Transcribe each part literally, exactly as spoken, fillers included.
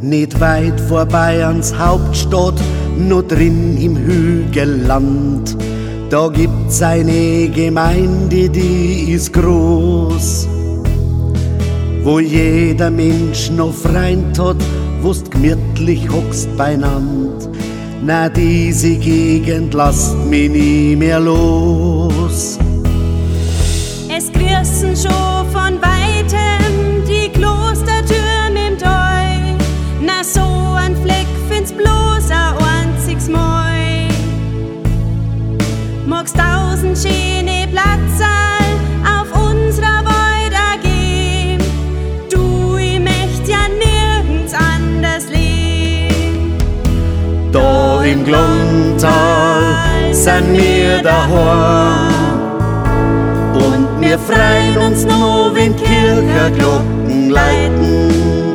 Nicht weit vor Bayerns Hauptstadt, nur drin im Hügelland. Da gibt's eine Gemeinde, die ist groß, wo jeder Mensch noch Freund hat, wo's gemütlich hockst beinand. Na, diese Gegend lasst mich nie mehr los. Es grüßen schon von weitem die Klostertürme im Tal. Na, so ein Fleck find's bloß ein einziges Mal. Magst tausend schöne Platzal auf unserer Wälder gehen. Du, ich möcht ja nirgends anders leben. Da im Glonntal sind wir daheim und wir freuen uns noch, wenn Kirchenglocken läuten.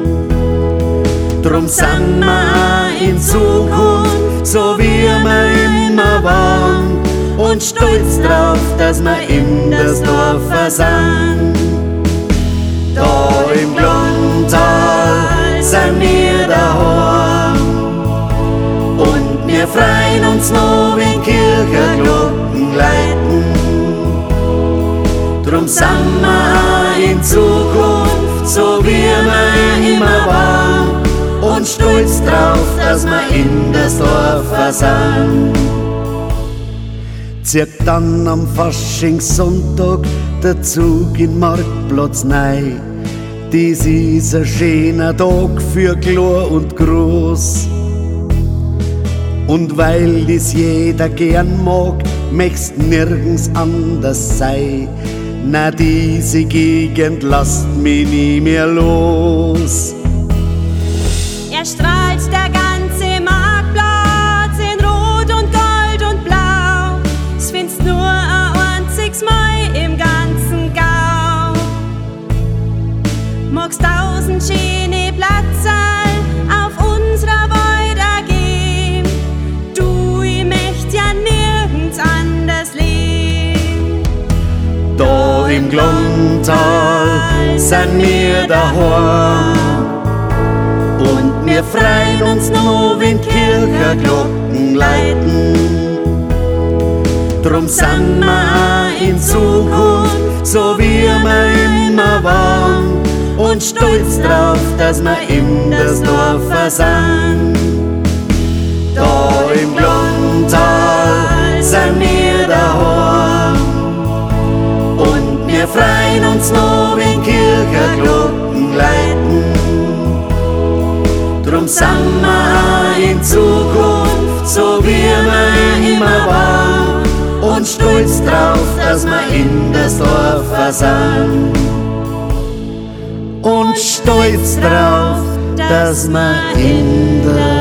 Drum sind wir in Zukunft so wie wir immer waren und stolz drauf, dass wir in das Dorf sind. Da im Glonntal sind wir daheim und wir freuen uns noch, wenn Kirchenglocken läuten. Drum sind wir in Zukunft so wie wir immer waren und stolz drauf, dass wir in das Dorf sind. Zirkt dann am Faschingssonntag der Zug in Marktplatz nei. Dies ist ein schöner Tag für Klar und Groß. Und weil dies jeder gern mag, möcht's nirgends anders sein. Na, diese Gegend lasst mich nie mehr los. Er strahlt der ganze Marktplatz in Rot und Gold und Blau. Das findest nur ein einziges Mal im ganzen Gau. Magst tausend schöne Platzal auf unserer Wälder gehen. Du, ich möcht ja nirgends anders leben. Da im Glonntal sind wir daheim und wir freuen uns noch, wenn Kirchenglocken läuten. Drum sind wir in Zukunft so wie wir immer waren und stolz drauf, dass wir in das Dorf sind. Da im Glonntal sind wir daheim und wir freuen uns noch, wenn Kirchenglocken läuten. Drum sind wir in Zukunft so wie wir immer waren und stolz drauf, dass wir in das Dorf sind. Und stolz drauf, dass wir in das